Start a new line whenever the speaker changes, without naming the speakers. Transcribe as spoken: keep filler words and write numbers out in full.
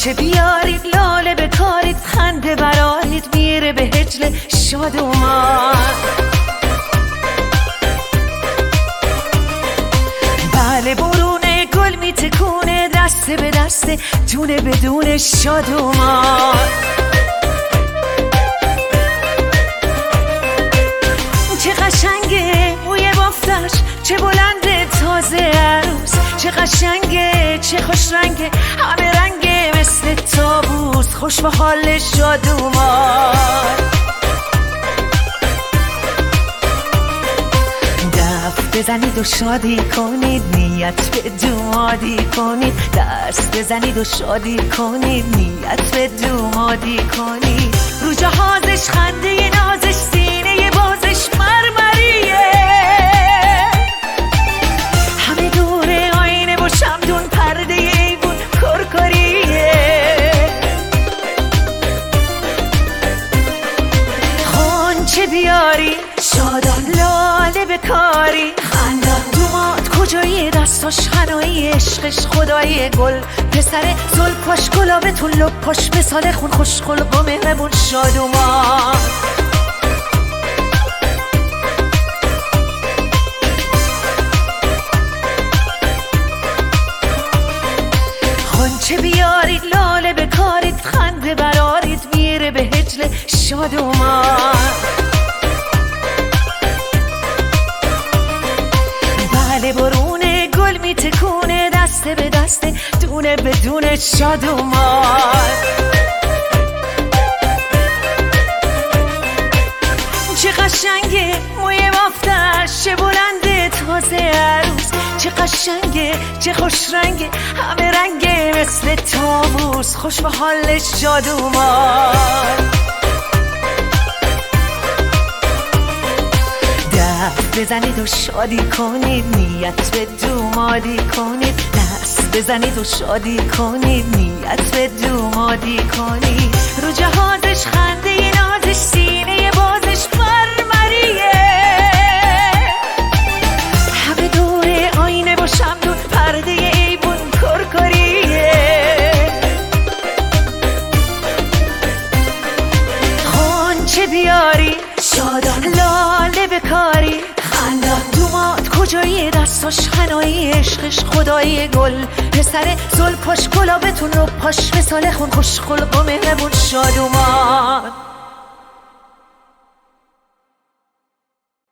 غنچه بیارید لاله بکارید، خنده برارید میره به هجل شادومان. بله برونه گل میتکونه، دسته به دسته دونه بدون شادومان. چه قشنگه موی بافتش، چه بلنده تازه عروس، چه قشنگه چه خوش رنگه، همه رنگه مثل تابوس، خوش به حال شادومان. دف بزنید و شادی کنید، نیت به دومادی کنید، دست بزنید و شادی کنید، نیت به دومادی کنید. رو جهازش خنده نازش، سینه بازش مرمریه، همه دوره آینه و شمدون، پرده ایوون کرکریه. غنچه بیاری شادان لاله بکاری، خندان دوماد کجایی، دستاش حنایی عشقش خدایی، گل پسر زلفاش گلابتون لپاش مثال خون، خوش خلق و مهربون شادومان. غنچه بیارید لاله بکارید، خنده برارید میره به هجل شادومان. بله برونه گل میتکونه، دسته به دسته دونه بدون شادومان. چه قشنگه موی بافتش، چه بلنده تازه عروس، چه قشنگه چه خوش رنگه، همه رنگه مثل تابوس، خوش به حال شادومان. دست بزنید و شادی کنید، نیت به دومادی کنید، دست بزنید و شادی کنید، نیت به دومادی کنید. رو جهازش خنده نازش، سینه بازش مرمریه، همه دوره آینه و شمدون، پرده ایوون کرکریه. غنچه بیاری شادان لاله بکاری، خندان دوماد کجایی، دستاش حنایی عشقش خدایی، گل پسر زلفاش گلابتون لپاش مثال خون، خوش خلق و مهربون شادومان.